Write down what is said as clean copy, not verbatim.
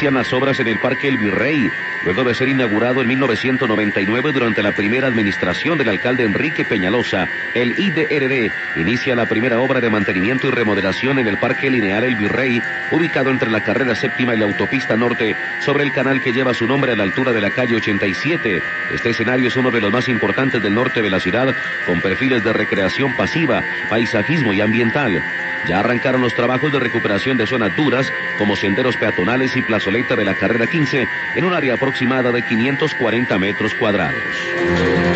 inician las obras en el Parque El Virrey, luego de ser inaugurado en 1999 durante la primera administración del alcalde Enrique Peñalosa. El IDRD inicia la primera obra de mantenimiento y remodelación en el Parque Lineal El Virrey, ubicado entre la carrera séptima y la autopista norte, sobre el canal que lleva su nombre a la altura de la calle 87. Este escenario es uno de los más importantes del norte de la ciudad, con perfiles de recreación pasiva, paisajismo y ambiental. Ya arrancaron los trabajos de recuperación de zonas duras, como senderos peatonales y plazoleta de la carrera 15, en un área aproximada de 540 metros cuadrados.